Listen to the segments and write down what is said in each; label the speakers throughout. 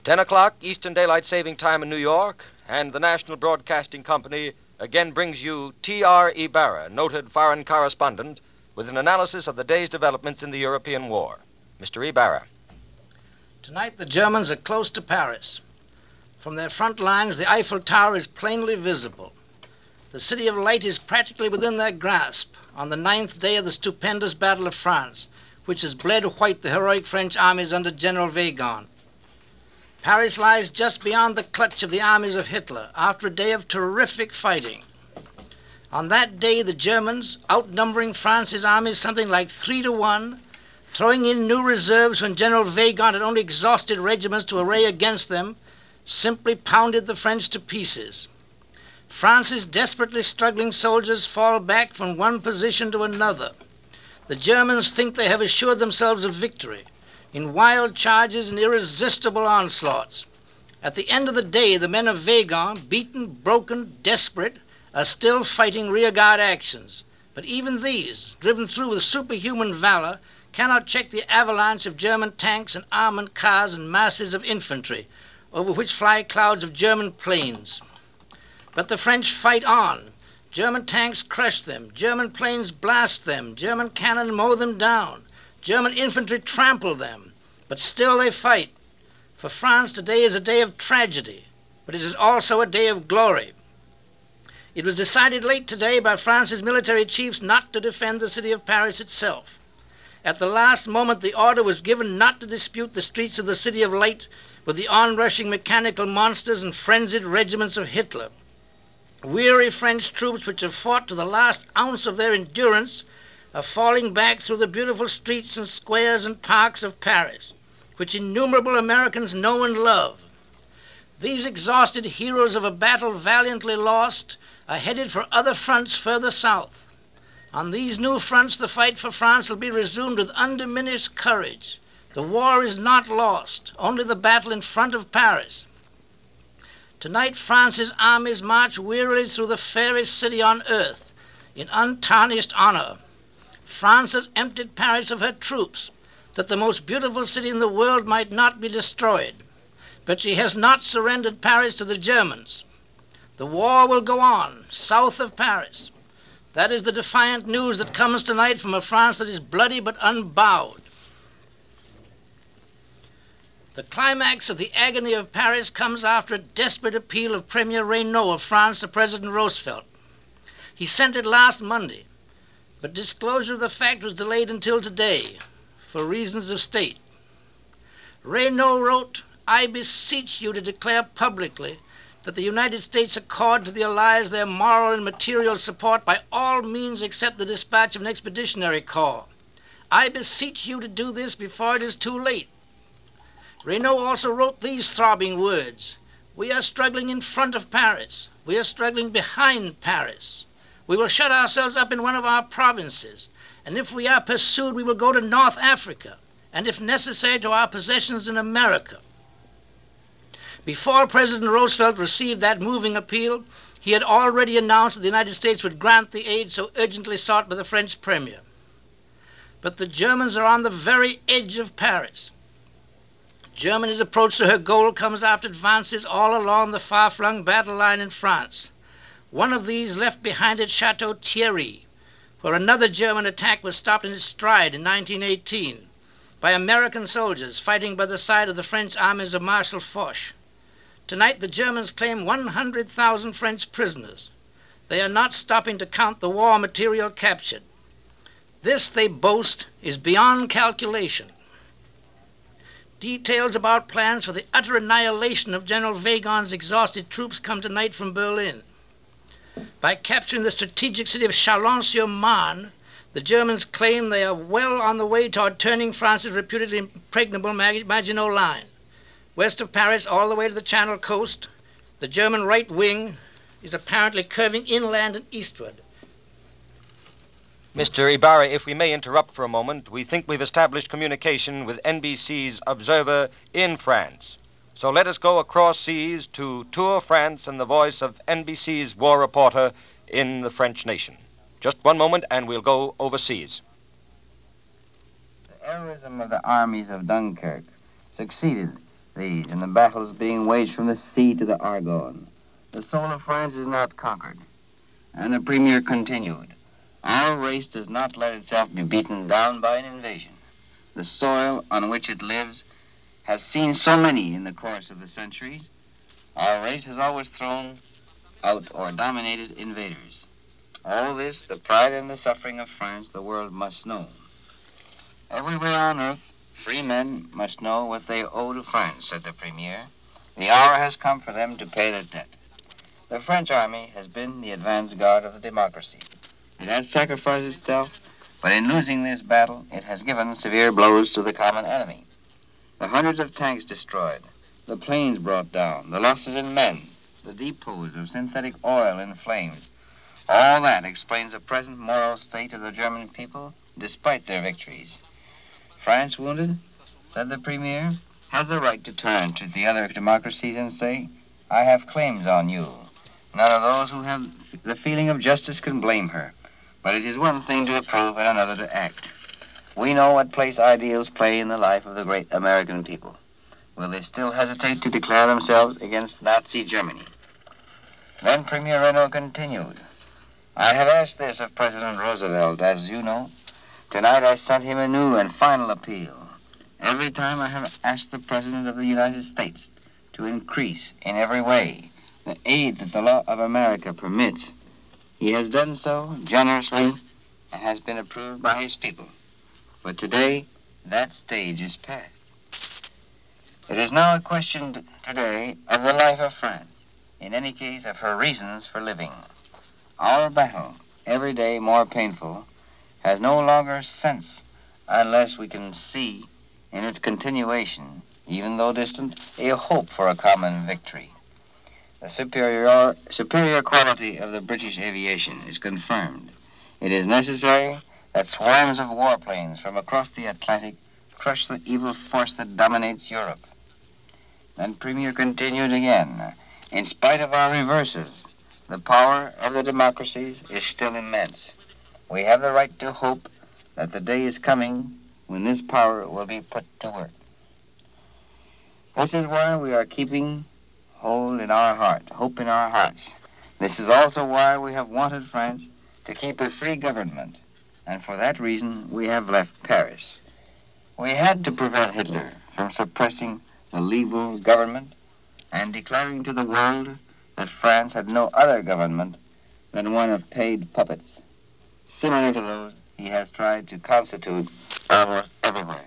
Speaker 1: 10 o'clock Eastern Daylight Saving Time in New York, and the National Broadcasting Company again brings you T.R. Ibarra, noted foreign correspondent, with an analysis of the day's developments in the European war. Mr. Ibarra.
Speaker 2: Tonight the Germans are close to Paris. From their front lines, the Eiffel Tower is plainly visible. The City of Light is practically within their grasp on the 9th day of the stupendous Battle of France, which has bled white the heroic French armies under General Weygand. Paris lies just beyond the clutch of the armies of Hitler after a day of terrific fighting. On that day, the Germans, outnumbering France's armies something like 3-1, throwing in new reserves when General Weygand had only exhausted regiments to array against them, simply pounded the French to pieces. France's desperately struggling soldiers fall back from one position to another. The Germans think they have assured themselves of victory in wild charges and irresistible onslaughts. At the end of the day, the men of Weygand, beaten, broken, desperate, are still fighting rearguard actions. But even these, driven through with superhuman valor, cannot check the avalanche of German tanks and armored cars and masses of infantry, over which fly clouds of German planes. But the French fight on. German tanks crush them, German planes blast them, German cannon mow them down, German infantry trample them, but still they fight. For France, today is a day of tragedy, but it is also a day of glory. It was decided late today by France's military chiefs not to defend the city of Paris itself. At the last moment, the order was given not to dispute the streets of the City of Light with the onrushing mechanical monsters and frenzied regiments of Hitler. Weary French troops, which have fought to the last ounce of their endurance, are falling back through the beautiful streets and squares and parks of Paris, which innumerable Americans know and love. These exhausted heroes of a battle valiantly lost are headed for other fronts further south. On these new fronts, the fight for France will be resumed with undiminished courage. The war is not lost, only the battle in front of Paris. Tonight, France's armies march wearily through the fairest city on earth in untarnished honor. France has emptied Paris of her troops, that the most beautiful city in the world might not be destroyed. But she has not surrendered Paris to the Germans. The war will go on, south of Paris. That is the defiant news that comes tonight from a France that is bloody but unbowed. The climax of the agony of Paris comes after a desperate appeal of Premier Reynaud of France to President Roosevelt. He sent it last Monday, but disclosure of the fact was delayed until today, for reasons of state. Reynaud wrote, "I beseech you to declare publicly that the United States accord to the Allies their moral and material support by all means except the dispatch of an expeditionary corps. I beseech you to do this before it is too late." Reynaud also wrote these throbbing words, "We are struggling in front of Paris. We are struggling behind Paris. We will shut ourselves up in one of our provinces, and if we are pursued, we will go to North Africa, and if necessary, to our possessions in America." Before President Roosevelt received that moving appeal, he had already announced that the United States would grant the aid so urgently sought by the French Premier. But the Germans are on the very edge of Paris. Germany's approach to her goal comes after advances all along the far-flung battle line in France. One of these left behind at Chateau Thierry, where another German attack was stopped in its stride in 1918 by American soldiers fighting by the side of the French armies of Marshal Foch. Tonight the Germans claim 100,000 French prisoners. They are not stopping to count the war material captured. This, they boast, is beyond calculation. Details about plans for the utter annihilation of General Weygand's exhausted troops come tonight from Berlin. By capturing the strategic city of Chalon-sur-Marne, the Germans claim they are well on the way toward turning France's reputedly impregnable Maginot Line. West of Paris, all the way to the Channel coast, the German right wing is apparently curving inland and eastward.
Speaker 1: Mr. Ibarra, if we may interrupt for a moment, we think we've established communication with NBC's observer in France. So let us go across seas to Tours, France, and the voice of NBC's war reporter in the French nation. Just one moment, and we'll go overseas.
Speaker 3: The heroism of the armies of Dunkirk succeeded these in the battles being waged from the sea to the Argonne. The soul of France is not conquered. And the Premier continued, our race does not let itself be beaten down by an invasion. The soil on which it lives has seen so many in the course of the centuries. Our race has always thrown out or dominated invaders. All this, the pride and the suffering of France, the world must know. Everywhere on earth, free men must know what they owe to France, said the Premier. The hour has come for them to pay their debt. The French army has been the advance guard of the democracy. It has sacrificed itself, but in losing this battle, it has given severe blows to the common enemy. The hundreds of tanks destroyed, the planes brought down, the losses in men, the depots of synthetic oil in flames, all that explains the present moral state of the German people, despite their victories. France, wounded, said the Premier, has the right to turn to the other democracies and say, I have claims on you. None of those who have the feeling of justice can blame her. But it is one thing to approve and another to act. We know what place ideals play in the life of the great American people. Will they still hesitate to declare themselves against Nazi Germany? Then Premier Renault continued, I have asked this of President Roosevelt, as you know. Tonight I sent him a new and final appeal. Every time I have asked the President of the United States to increase in every way the aid that the law of America permits. He has done so generously and has been approved by his people. But today, that stage is past. It is now a question today of the life of France, in any case of her reasons for living. Our battle, every day more painful, has no longer sense unless we can see in its continuation, even though distant, a hope for a common victory. The superior quality of the British aviation is confirmed. It is necessary that swarms of warplanes from across the Atlantic crush the evil force that dominates Europe. Then Premier continued again, in spite of our reverses, the power of the democracies is still immense. We have the right to hope that the day is coming when this power will be put to work. This is why we are keeping hold in our heart, hope in our hearts. This is also why we have wanted France to keep a free government, and for that reason we have left Paris. We had to prevent Hitler from suppressing the legal government and declaring to the world that France had no other government than one of paid puppets, similar to those he has tried to constitute almost everywhere.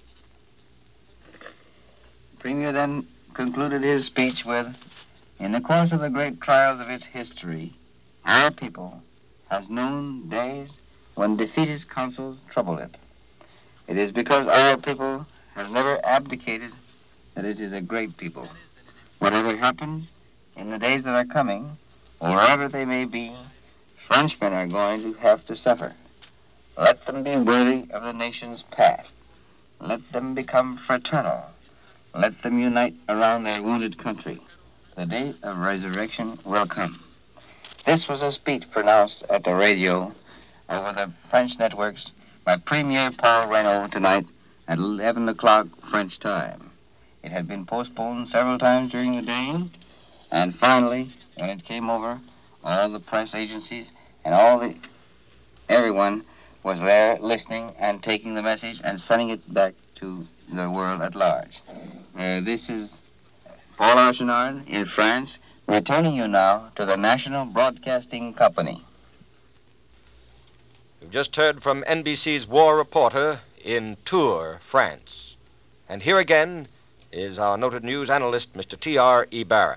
Speaker 3: The Premier then concluded his speech with, in the course of the great trials of its history, our people has known days when defeatist counsels troubled it. It is because our people has never abdicated that it is a great people. Whatever happens in the days that are coming, or wherever they may be, Frenchmen are going to have to suffer. Let them be worthy of the nation's past. Let them become fraternal. Let them unite around their wounded country. The day of resurrection will come. This was a speech pronounced at the radio over the French networks by Premier Paul Reynaud tonight at 11 o'clock French time. It had been postponed several times during the day, and finally, when it came over, all the press agencies and everyone was there listening and taking the message and sending it back to the world at large. This is Paul Archinard in France, returning you now to the National Broadcasting Company.
Speaker 1: We've just heard from NBC's war reporter in Tours, France. And here again is our noted news analyst, Mr. T.R. Ibarra.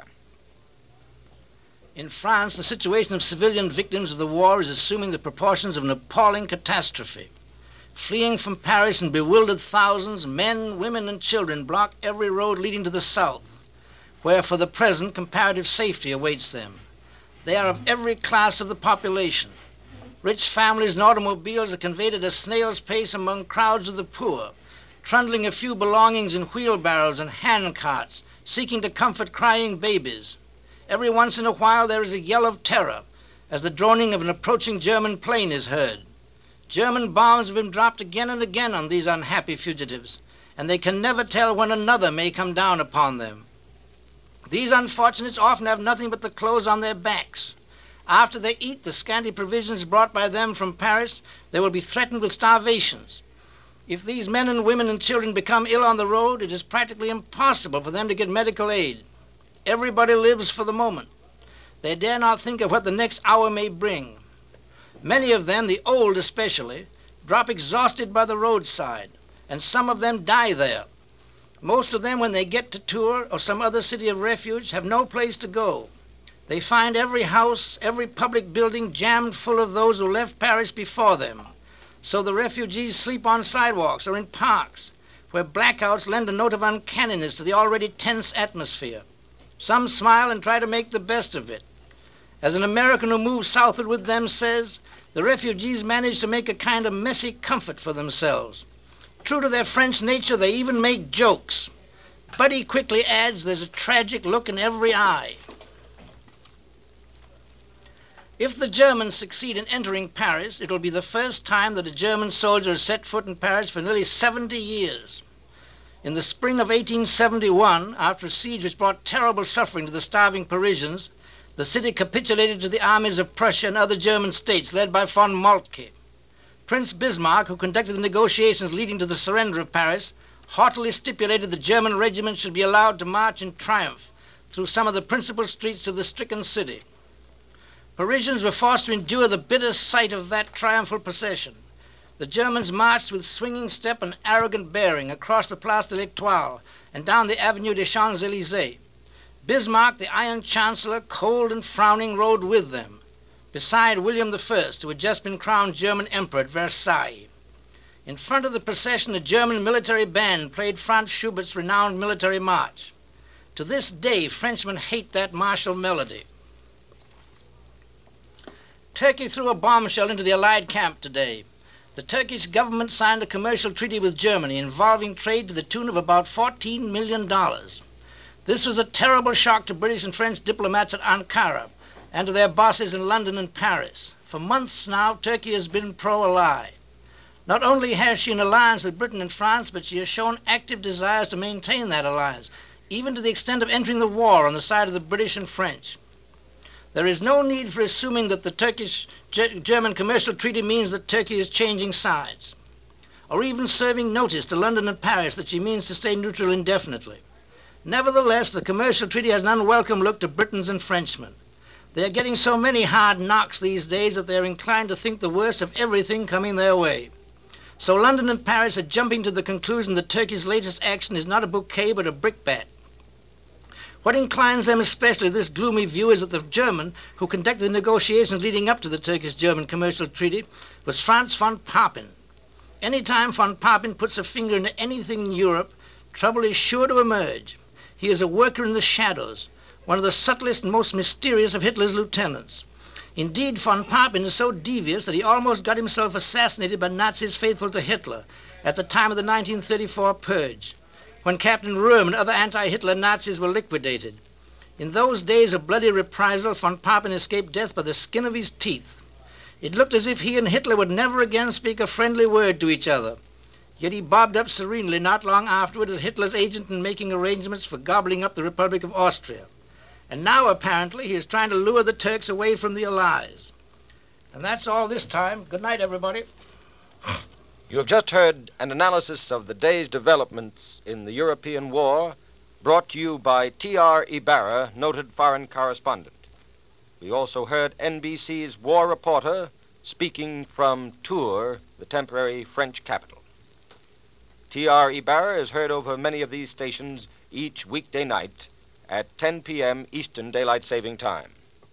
Speaker 2: In France, the situation of civilian victims of the war is assuming the proportions of an appalling catastrophe. Fleeing from Paris in bewildered thousands, men, women, and children block every road leading to the south, where for the present comparative safety awaits them. They are of every class of the population. Rich families and automobiles are conveyed at a snail's pace among crowds of the poor, trundling a few belongings in wheelbarrows and hand carts, seeking to comfort crying babies. Every once in a while there is a yell of terror as the droning of an approaching German plane is heard. German bombs have been dropped again and again on these unhappy fugitives, and they can never tell when another may come down upon them. These unfortunates often have nothing but the clothes on their backs. After they eat the scanty provisions brought by them from Paris, they will be threatened with starvations. If these men and women and children become ill on the road, it is practically impossible for them to get medical aid. Everybody lives for the moment. They dare not think of what the next hour may bring. Many of them, the old especially, drop exhausted by the roadside, and some of them die there. Most of them, when they get to Tours or some other city of refuge, have no place to go. They find every house, every public building jammed full of those who left Paris before them. So the refugees sleep on sidewalks or in parks, where blackouts lend a note of uncanniness to the already tense atmosphere. Some smile and try to make the best of it. As an American who moved southward with them says, the refugees manage to make a kind of messy comfort for themselves. True to their French nature, they even make jokes. But he quickly adds, there's a tragic look in every eye. If the Germans succeed in entering Paris, it will be the first time that a German soldier has set foot in Paris for nearly 70 years. In the spring of 1871, after a siege which brought terrible suffering to the starving Parisians, the city capitulated to the armies of Prussia and other German states led by von Moltke. Prince Bismarck, who conducted the negotiations leading to the surrender of Paris, haughtily stipulated the German regiments should be allowed to march in triumph through some of the principal streets of the stricken city. Parisians were forced to endure the bitter sight of that triumphal procession. The Germans marched with swinging step and arrogant bearing across the Place de l'Étoile and down the Avenue des Champs-Élysées. Bismarck, the Iron Chancellor, cold and frowning, rode with them, beside William I, who had just been crowned German Emperor at Versailles. In front of the procession, a German military band played Franz Schubert's renowned military march. To this day, Frenchmen hate that martial melody. Turkey threw a bombshell into the Allied camp today. The Turkish government signed a commercial treaty with Germany involving trade to the tune of about $14 million. This was a terrible shock to British and French diplomats at Ankara and to their bosses in London and Paris. For months now, Turkey has been pro-Ally. Not only has she an alliance with Britain and France, but she has shown active desires to maintain that alliance, even to the extent of entering the war on the side of the British and French. There is no need for assuming that the Turkish-German commercial treaty means that Turkey is changing sides, or even serving notice to London and Paris that she means to stay neutral indefinitely. Nevertheless, the commercial treaty has an unwelcome look to Britons and Frenchmen. They are getting so many hard knocks these days that they are inclined to think the worst of everything coming their way. So London and Paris are jumping to the conclusion that Turkey's latest action is not a bouquet but a brickbat. What inclines them especially to this gloomy view is that the German who conducted the negotiations leading up to the Turkish-German commercial treaty was Franz von Papen. Any time von Papen puts a finger into anything in Europe, trouble is sure to emerge. He is a worker in the shadows, one of the subtlest and most mysterious of Hitler's lieutenants. Indeed, von Papen is so devious that he almost got himself assassinated by Nazis faithful to Hitler at the time of the 1934 purge, when Captain Röhm and other anti-Hitler Nazis were liquidated. In those days of bloody reprisal, von Papen escaped death by the skin of his teeth. It looked as if he and Hitler would never again speak a friendly word to each other. Yet he bobbed up serenely not long afterward as Hitler's agent in making arrangements for gobbling up the Republic of Austria. And now, apparently, he is trying to lure the Turks away from the Allies. And that's all this time. Good night, everybody.
Speaker 1: You have just heard an analysis of the day's developments in the European war, brought to you by T.R. Ibarra, noted foreign correspondent. We also heard NBC's war reporter speaking from Tours, the temporary French capital. T.R. Ibarra is heard over many of these stations each weekday night at 10 p.m. Eastern Daylight Saving Time.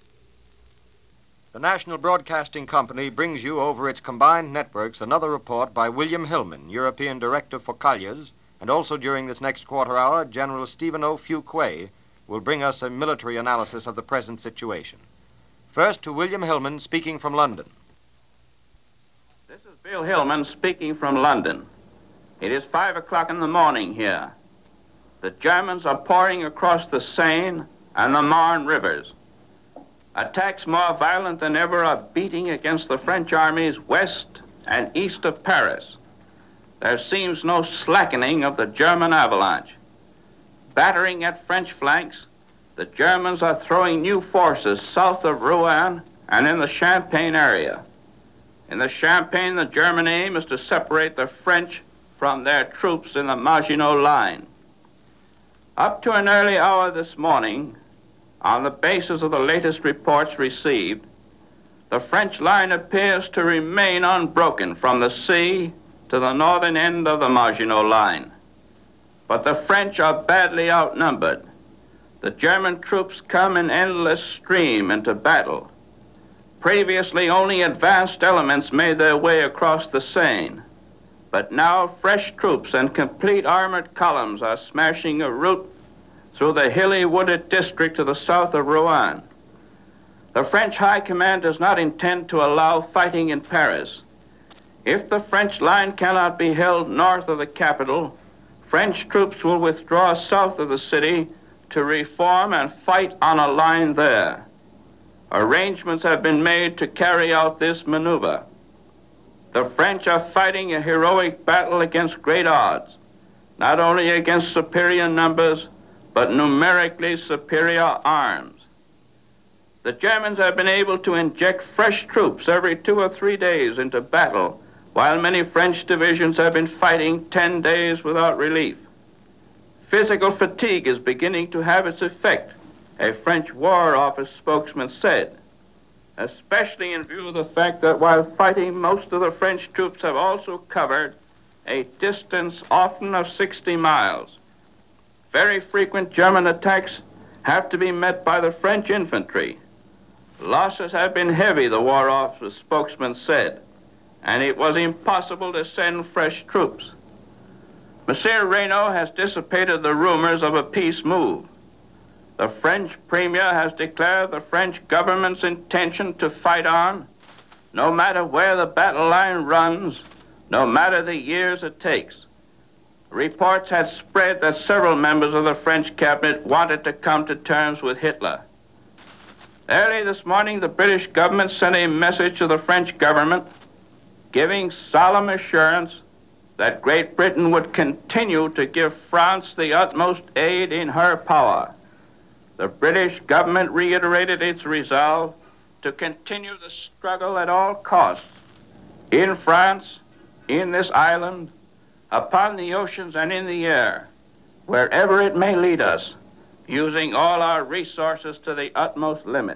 Speaker 1: The National Broadcasting Company brings you over its combined networks another report by William Hillman, European Director for Colliers, and also during this next quarter hour, General Stephen O. Fuquay will bring us a military analysis of the present situation. First to William Hillman speaking from London.
Speaker 4: This is Bill Hillman speaking from London. It is 5 o'clock in the morning here. The Germans are pouring across the Seine and the Marne rivers. Attacks more violent than ever are beating against the French armies west and east of Paris. there seems no slackening of the German avalanche. Battering at French flanks, the Germans are throwing new forces south of Rouen and in the Champagne area. In the Champagne, the German aim is to separate the French from their troops in the Maginot Line. Up to an early hour this morning, on the basis of the latest reports received, the French line appears to remain unbroken from the sea to the northern end of the Maginot Line. But the French are badly outnumbered. The German troops come in endless stream into battle. Previously, only advanced elements made their way across the Seine. But now fresh troops and complete armored columns are smashing a route through the hilly wooded district to the south of Rouen. The French High Command does not intend to allow fighting in Paris. If the French line cannot be held north of the capital, French troops will withdraw south of the city to reform and fight on a line there. Arrangements have been made to carry out this maneuver. The French are fighting a heroic battle against great odds, not only against superior numbers, but numerically superior arms. The Germans have been able to inject fresh troops every 2 or 3 days into battle, while many French divisions have been fighting 10 days without relief. Physical fatigue is beginning to have its effect, a French War Office spokesman said, especially in view of the fact that while fighting, most of the French troops have also covered a distance often of 60 miles. Very frequent German attacks have to be met by the French infantry. Losses have been heavy, the War Office spokesman said, and it was impossible to send fresh troops. Monsieur Reynaud has dissipated the rumors of a peace move. The French premier has declared the French government's intention to fight on, no matter where the battle line runs, no matter the years it takes. Reports had spread that several members of the French cabinet wanted to come to terms with Hitler. Early this morning, the British government sent a message to the French government giving solemn assurance that Great Britain would continue to give France the utmost aid in her power. The British government reiterated its resolve to continue the struggle at all costs in France, in this island, upon the oceans and in the air, wherever it may lead us, using all our resources to the utmost limit.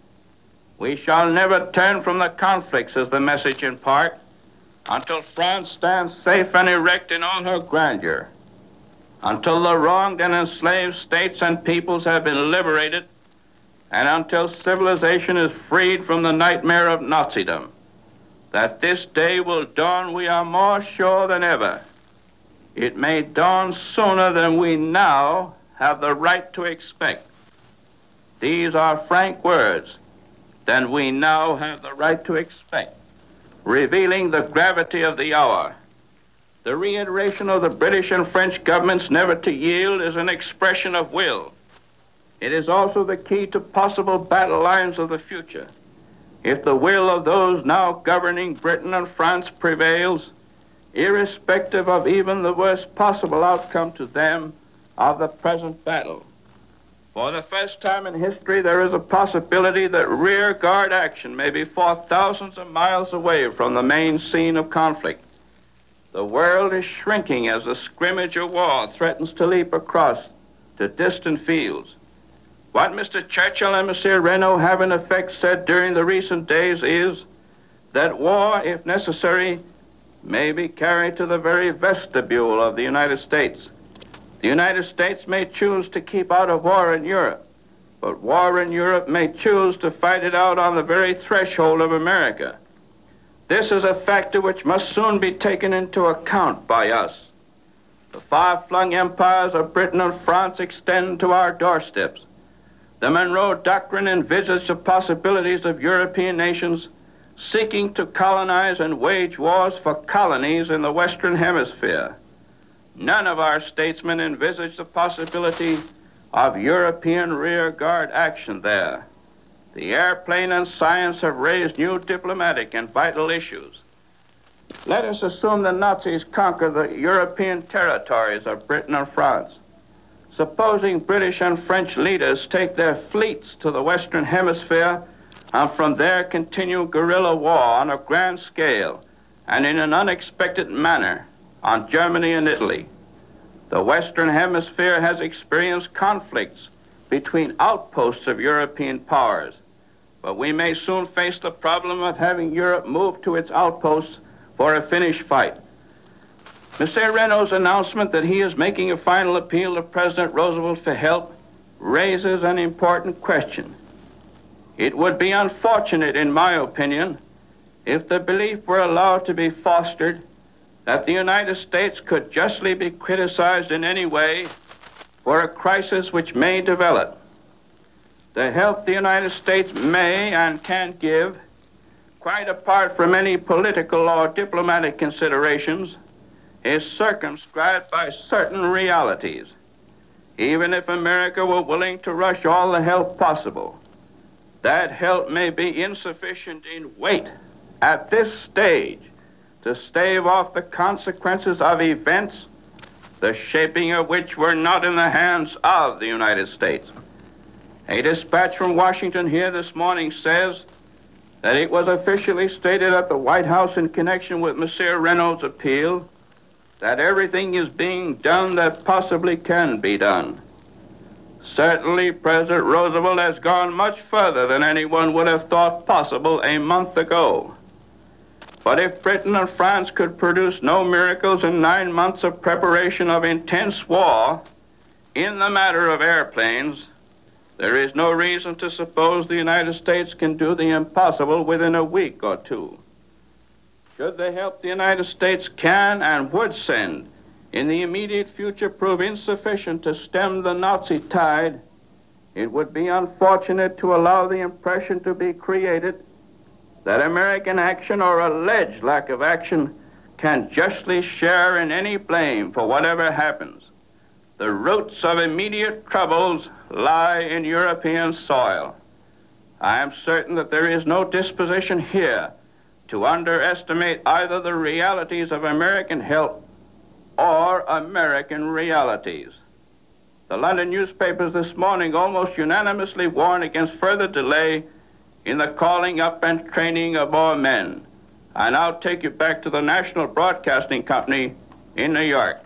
Speaker 4: We shall never turn from the conflict, says the message in part, until France stands safe and erect in all her grandeur, until the wronged and enslaved states and peoples have been liberated, and until civilization is freed from the nightmare of Nazism. That this day will dawn, we are more sure than ever. It may dawn sooner than we now have the right to expect. These are frank words, than we now have the right to expect, revealing the gravity of the hour. The reiteration of the British and French governments never to yield is an expression of will. It is also the key to possible battle lines of the future. If the will of those now governing Britain and France prevails, irrespective of even the worst possible outcome to them of the present battle. For the first time in history, there is a possibility that rear guard action may be fought thousands of miles away from the main scene of conflict. The world is shrinking as the scrimmage of war threatens to leap across to distant fields. What Mr. Churchill and Monsieur Reynaud have in effect said during the recent days is that war, if necessary, may be carried to the very vestibule of the United States. The United States may choose to keep out of war in Europe, but war in Europe may choose to fight it out on the very threshold of America. This is a factor which must soon be taken into account by us. The far-flung empires of Britain and France extend to our doorsteps. The Monroe Doctrine envisaged the possibilities of European nations seeking to colonize and wage wars for colonies in the Western Hemisphere. None of our statesmen envisaged the possibility of European rearguard action there. The airplane and science have raised new diplomatic and vital issues. Let us assume the Nazis conquer the European territories of Britain and France. Supposing British and French leaders take their fleets to the Western Hemisphere and from there continue guerrilla war on a grand scale and in an unexpected manner on Germany and Italy. The Western Hemisphere has experienced conflicts between outposts of European powers, but we may soon face the problem of having Europe move to its outposts for a finish fight. Monsieur Renault's announcement that he is making a final appeal to President Roosevelt for help raises an important question. It would be unfortunate, in my opinion, if the belief were allowed to be fostered that the United States could justly be criticized in any way for a crisis which may develop. The help the United States may and can give, quite apart from any political or diplomatic considerations, is circumscribed by certain realities. Even if America were willing to rush all the help possible, that help may be insufficient in weight at this stage to stave off the consequences of events, the shaping of which were not in the hands of the United States. A dispatch from Washington here this morning says that it was officially stated at the White House in connection with Monsieur Renault's appeal that everything is being done that possibly can be done. Certainly, President Roosevelt has gone much further than anyone would have thought possible a month ago. But if Britain and France could produce no miracles in 9 months of preparation of intense war in the matter of airplanes, there is no reason to suppose the United States can do the impossible within a week or two. Should the help the United States can and would send in the immediate future prove insufficient to stem the Nazi tide, it would be unfortunate to allow the impression to be created that American action or alleged lack of action can justly share in any blame for whatever happens. The roots of immediate troubles lie in European soil. I am certain that there is no disposition here to underestimate either the realities of American help or American realities. The London newspapers this morning almost unanimously warn against further delay in the calling up and training of more men. I now take you back to the National Broadcasting Company in New York.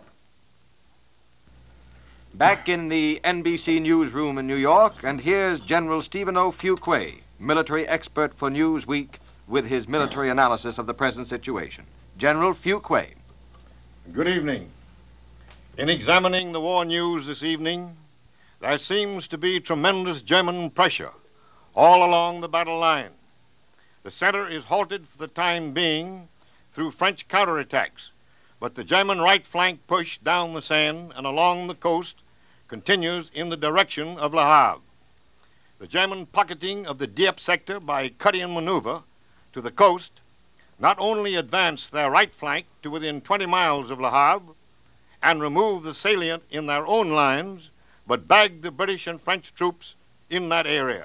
Speaker 1: Back in the NBC newsroom in New York, and here's General Stephen O. Fuquay, military expert for Newsweek, with his military analysis of the present situation. General Fuquay.
Speaker 5: Good evening. In examining the war news this evening, there seems to be tremendous German pressure all along the battle line. The center is halted for the time being through French counterattacks, but the German right flank push down the Seine and along the coast continues in the direction of Le Havre. The German pocketing of the Dieppe sector by Cuttian maneuver to the coast not only advanced their right flank to within 20 miles of Le Havre and removed the salient in their own lines, but bagged the British and French troops in that area.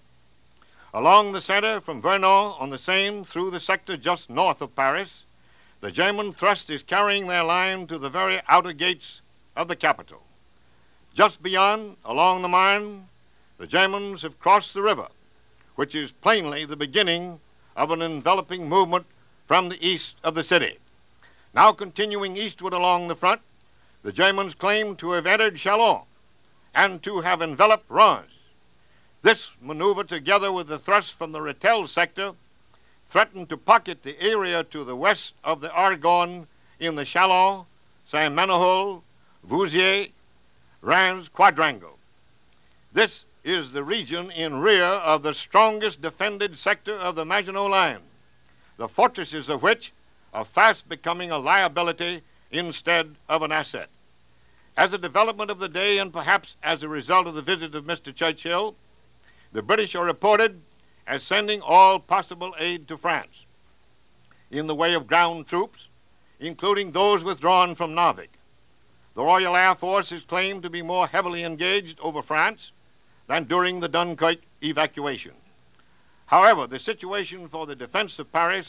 Speaker 5: Along the center from Vernon on the Seine through the sector just north of Paris, the German thrust is carrying their line to the very outer gates of the capital. Just beyond, along the Marne, the Germans have crossed the river, which is plainly the beginning of an enveloping movement from the east of the city. Now continuing eastward along the front, the Germans claim to have entered Chalons and to have enveloped Reims. This maneuver, together with the thrust from the Rethel sector, threatened to pocket the area to the west of the Argonne in the Chalons, Saint-Ménehould, Vouziers, Reims quadrangle. This is the region in rear of the strongest defended sector of the Maginot Line, the fortresses of which are fast becoming a liability instead of an asset. As a development of the day, and perhaps as a result of the visit of Mr. Churchill, the British are reported as sending all possible aid to France in the way of ground troops, including those withdrawn from Narvik. The Royal Air Force is claimed to be more heavily engaged over France than during the Dunkirk evacuation. However, the situation for the defense of Paris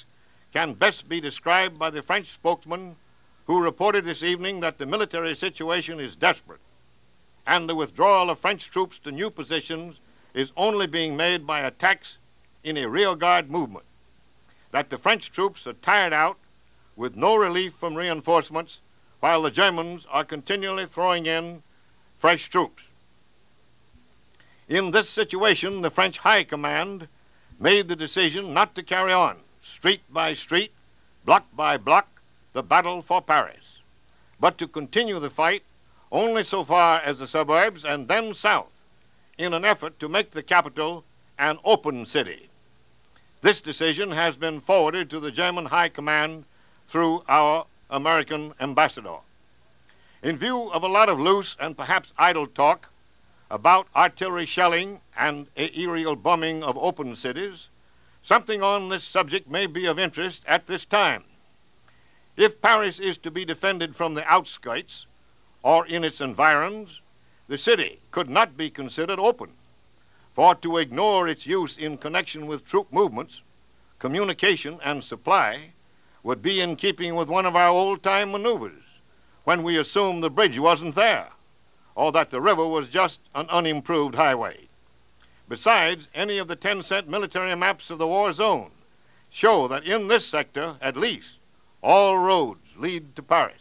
Speaker 5: can best be described by the French spokesman who reported this evening that the military situation is desperate and the withdrawal of French troops to new positions is only being made by attacks in a rearguard movement, that the French troops are tired out with no relief from reinforcements while the Germans are continually throwing in fresh troops. In this situation, the French High Command made the decision not to carry on, street by street, block by block, the battle for Paris, but to continue the fight only so far as the suburbs and then south in an effort to make the capital an open city. This decision has been forwarded to the German High Command through our American ambassador. In view of a lot of loose and perhaps idle talk about artillery shelling and aerial bombing of open cities, something on this subject may be of interest at this time. If Paris is to be defended from the outskirts or in its environs, the city could not be considered open, for to ignore its use in connection with troop movements, communication, and supply would be in keeping with one of our old-time maneuvers when we assumed the bridge wasn't there or that the river was just an unimproved highway. Besides, any of the 10-cent military maps of the war zone show that in this sector, at least, all roads lead to Paris.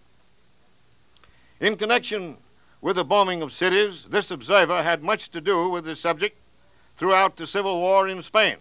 Speaker 5: In connection with the bombing of cities, this observer had much to do with the subject throughout the Civil War in Spain.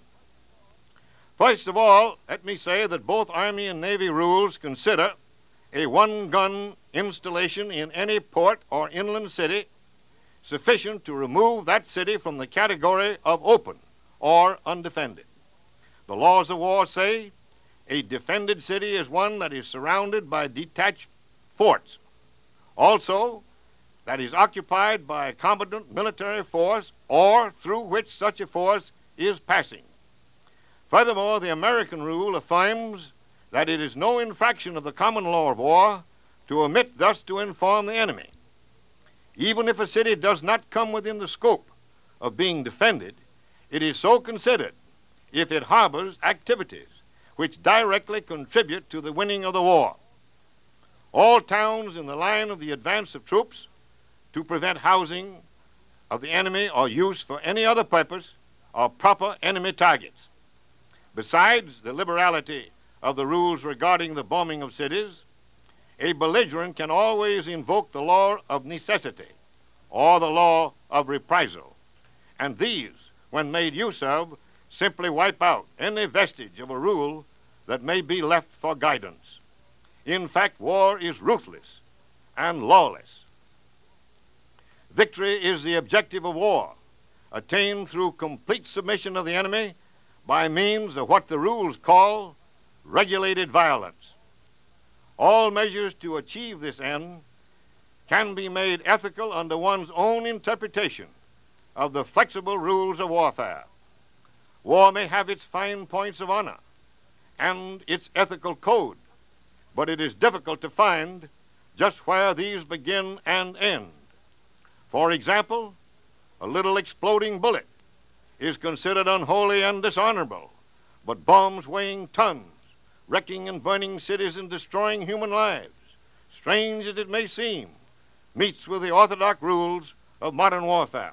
Speaker 5: First of all, let me say that both Army and Navy rules consider a one-gun installation in any port or inland city sufficient to remove that city from the category of open or undefended. The laws of war say a defended city is one that is surrounded by detached forts. Also, that is occupied by a competent military force or through which such a force is passing. Furthermore, the American rule affirms that it is no infraction of the common law of war to omit thus to inform the enemy. Even if a city does not come within the scope of being defended, it is so considered if it harbors activities which directly contribute to the winning of the war. All towns in the line of the advance of troops to prevent housing of the enemy or use for any other purpose are proper enemy targets. Besides the liberality of the rules regarding the bombing of cities, a belligerent can always invoke the law of necessity or the law of reprisal, and these, when made use of, simply wipe out any vestige of a rule that may be left for guidance. In fact, war is ruthless and lawless. Victory is the objective of war, attained through complete submission of the enemy by means of what the rules call regulated violence. All measures to achieve this end can be made ethical under one's own interpretation of the flexible rules of warfare. War may have its fine points of honor and its ethical code, but it is difficult to find just where these begin and end. For example, a little exploding bullet is considered unholy and dishonorable, but bombs weighing tons, wrecking and burning cities and destroying human lives, strange as it may seem, meets with the orthodox rules of modern warfare.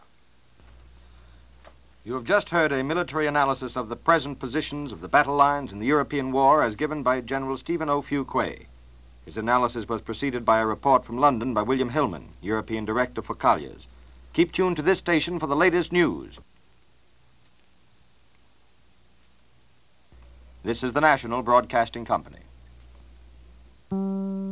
Speaker 1: You have just heard a military analysis of the present positions of the battle lines in the European war as given by General Stephen O. Fuquay. His analysis was preceded by a report from London by William Hillman, European Director for Colliers. Keep tuned to this station for the latest news. This is the National Broadcasting Company.